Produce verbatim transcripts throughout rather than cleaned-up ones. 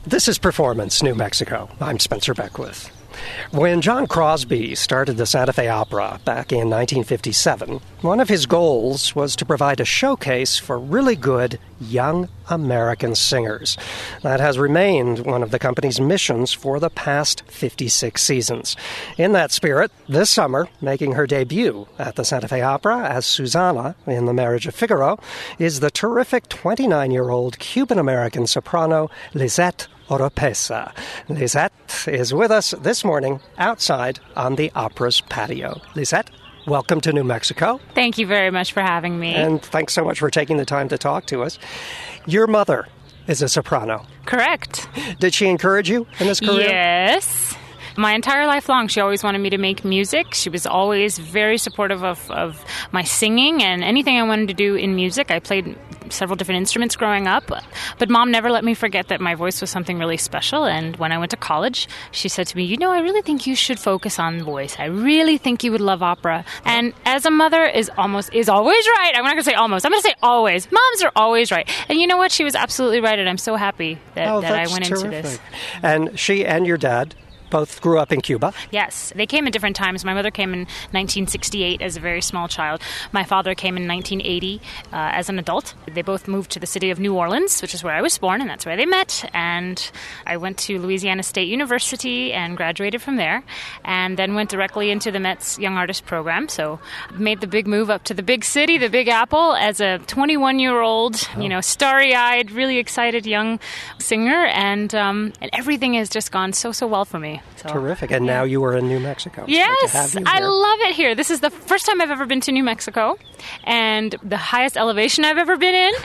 This is Performance New Mexico. I'm Spencer Beckwith. When John Crosby started the Santa Fe Opera back in nineteen fifty-seven, one of his goals was to provide a showcase for really good young American singers. That has remained one of the company's missions for the past fifty-six seasons. In that spirit, this summer, making her debut at the Santa Fe Opera as Susana in The Marriage of Figaro, is the terrific twenty-nine-year-old Cuban-American soprano Lisette Oropesa. Lisette is with us this morning outside on the opera's patio. Lisette, welcome to New Mexico. Thank you very much for having me. And thanks so much for taking the time to talk to us. Your mother is a soprano. Correct. Did she encourage you in this career? Yes. My entire life long, she always wanted me to make music. She was always very supportive of, of my singing and anything I wanted to do in music. I played several different instruments growing up, but Mom never let me forget that my voice was something really special. And when I went to college, she said to me, you know, I really think you should focus on voice. I really think you would love opera. And as a mother is almost is always right. I'm not going to say almost. I'm going to say always. Moms are always right. And you know what? She was absolutely right, and I'm so happy that, oh, that I went terrific. into this. And she and your dad both grew up in Cuba? Yes. They came at different times. My mother came in nineteen sixty-eight as a very small child. My father came in nineteen eighty uh, as an adult. They both moved to the city of New Orleans, which is where I was born, and that's where they met. And I went to Louisiana State University and graduated from there, and then went directly into the Met's Young Artist Program. So made the big move up to the big city, the Big Apple, as a twenty-one-year-old, oh. you know, starry-eyed, really excited young singer, and, um, and everything has just gone so, so well for me. So, terrific. And yeah. now you are in New Mexico. Yes, I love it here. This is the first time I've ever been to New Mexico, and the highest elevation I've ever been in,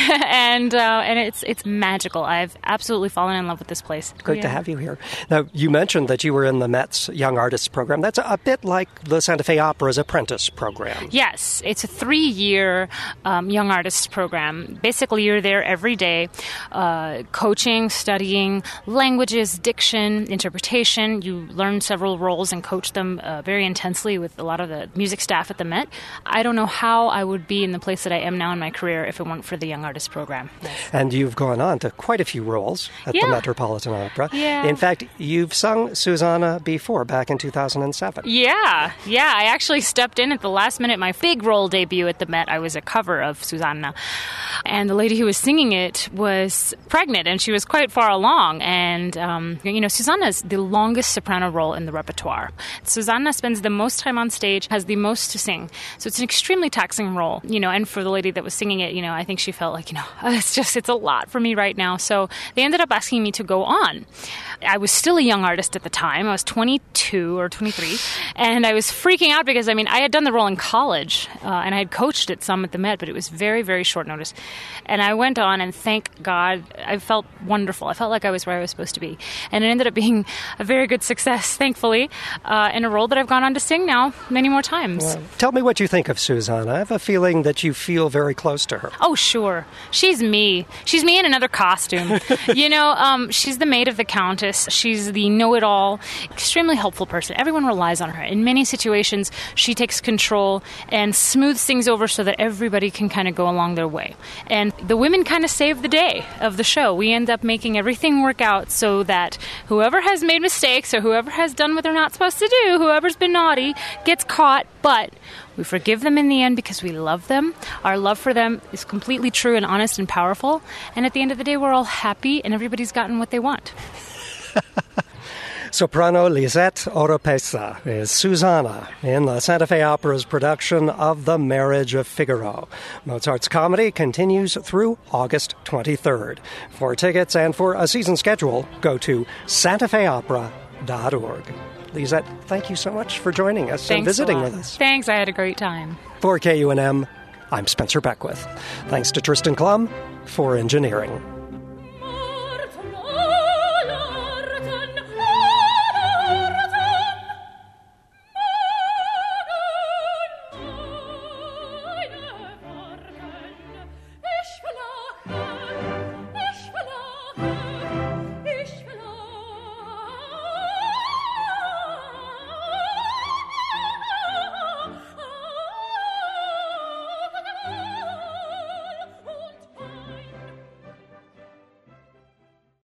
and uh, and it's it's magical. I've absolutely fallen in love with this place. Great yeah. to have you here. Now, you mentioned that you were in the Met's Young Artists Program. That's a bit like the Santa Fe Opera's apprentice program. Yes, it's a three-year um, Young Artists Program. Basically, you're there every day, uh, coaching, studying languages, diction, interpretation. You learn several roles and coach them uh, very intensely with a lot of the music staff at the Met. I don't know how I would be in the place that I am now in my career if it weren't for the Young Artist Program. Yes. And you've gone on to quite a few roles at yeah. the Metropolitan Opera. Yeah. In fact, you've sung Susana before, back in two thousand seven. Yeah, yeah. I actually stepped in at the last minute. My big role debut at the Met, I was a cover of Susana. And the lady who was singing it was pregnant, and she was quite far along. And, um, you know, Susana is the longest soprano role in the repertoire. Susana spends the most time on stage, has the most to sing. So it's an extremely taxing role, you know, and for the lady that was singing it, you know, I think she felt like, you know, it's just, it's a lot for me right now. So they ended up asking me to go on. I was still a young artist at the time. I was twenty-two or twenty-three, and I was freaking out because, I mean, I had done the role in college, uh, and I had coached it some at the Met, but it was very, very short notice. And I went on, and thank God, I felt wonderful. I felt like I was where I was supposed to be. And it ended up being a very good success, thankfully, uh, in a role that I've gone on to sing now many more times. Well, tell me what you think of Susana. I have a feeling that you feel very close to her. Oh, sure. She's me. She's me in another costume. you know, um, she's the maid of the Countess. She's the know-it-all, extremely helpful person. Everyone relies on her. In many situations, she takes control and smooths things over so that everybody can kind of go along their way. And the women kind of save the day of the show. We end up making everything work out so that whoever has made mistakes or whoever has done what they're not supposed to do, whoever's been naughty, gets caught, but we forgive them in the end because we love them. Our love for them is completely true and honest and powerful. And at the end of the day, we're all happy and everybody's gotten what they want. Soprano Lisette Oropesa is Susana in the Santa Fe Opera's production of The Marriage of Figaro. Mozart's comedy continues through August twenty-third. For tickets and for a season schedule, go to santa fe opera dot org. Lisette, thank you so much for joining us Thanks and visiting a lot. with us. Thanks, I had a great time. For K U N M, I'm Spencer Beckwith. Thanks to Tristan Klum for engineering.